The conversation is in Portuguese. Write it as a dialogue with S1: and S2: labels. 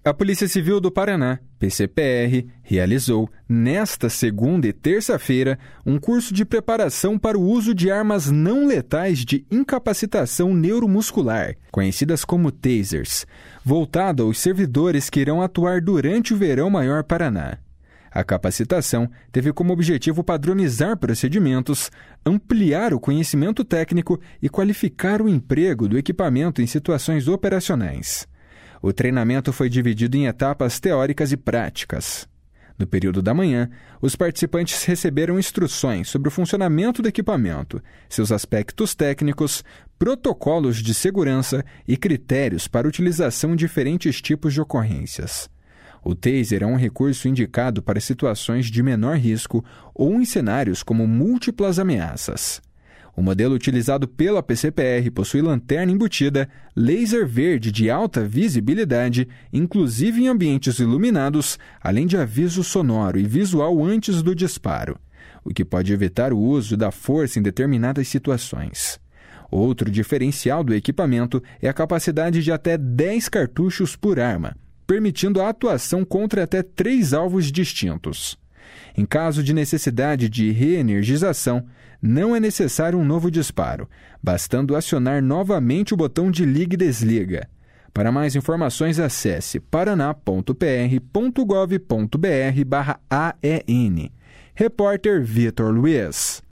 S1: A Polícia Civil do Paraná, PCPR, realizou, nesta segunda e terça-feira, um curso de preparação para o uso de armas não letais de incapacitação neuromuscular, conhecidas como tasers, voltado aos servidores que irão atuar durante o Verão Maior Paraná. A capacitação teve como objetivo padronizar procedimentos, ampliar o conhecimento técnico e qualificar o emprego do equipamento em situações operacionais. O treinamento foi dividido em etapas teóricas e práticas. No período da manhã, os participantes receberam instruções sobre o funcionamento do equipamento, seus aspectos técnicos, protocolos de segurança e critérios para utilização em diferentes tipos de ocorrências. O taser é um recurso indicado para situações de menor risco ou em cenários como múltiplas ameaças. O modelo utilizado pela PCPR possui lanterna embutida, laser verde de alta visibilidade, inclusive em ambientes iluminados, além de aviso sonoro e visual antes do disparo, o que pode evitar o uso da força em determinadas situações. Outro diferencial do equipamento é a capacidade de até 10 cartuchos por arma, permitindo a atuação contra até 3 alvos distintos. Em caso de necessidade de reenergização, não é necessário um novo disparo, bastando acionar novamente o botão de liga e desliga. Para mais informações, acesse paraná.pr.gov.br/AEN. Repórter Vitor Luiz.